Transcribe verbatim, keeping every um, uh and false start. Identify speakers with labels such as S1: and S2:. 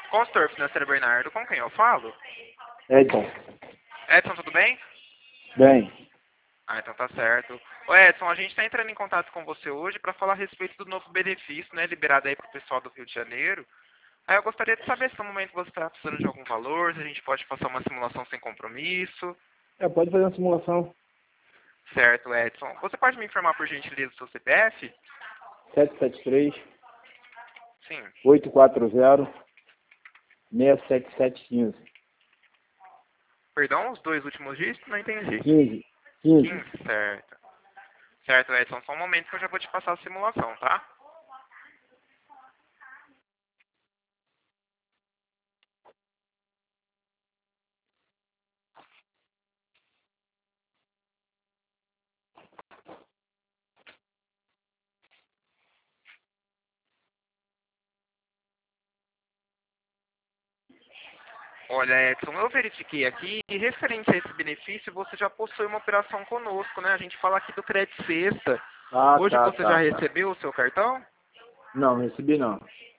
S1: Consultor financeiro Bernardo, com quem eu falo?
S2: Edson.
S1: Edson, tudo bem?
S2: Bem.
S1: Ah, então tá certo. Ô Edson, a gente está entrando em contato com você hoje para falar a respeito do novo benefício, né, liberado aí para o pessoal do Rio de Janeiro. Aí eu gostaria de saber se no momento você está precisando de algum valor, se a gente pode passar uma simulação sem compromisso.
S2: É, pode fazer uma simulação.
S1: Certo, Edson. Você pode me informar por gentileza o seu C P F?
S2: sete sete três,
S1: Sim.
S2: oito quatro zero, seis sete sete um cinco.
S1: Perdão, os dois últimos dígitos? Não entendi.
S2: quinze. quinze.
S1: quinze, certo. Certo, Edson. Só um momento que eu já vou te passar a simulação, tá? Olha, Edson, eu verifiquei aqui e referente a esse benefício, você já possui uma operação conosco, né? A gente fala aqui do Crédito Sexta.
S2: Ah,
S1: Hoje
S2: tá,
S1: você já
S2: tá, tá.
S1: recebeu o seu cartão?
S2: Não, não recebi não.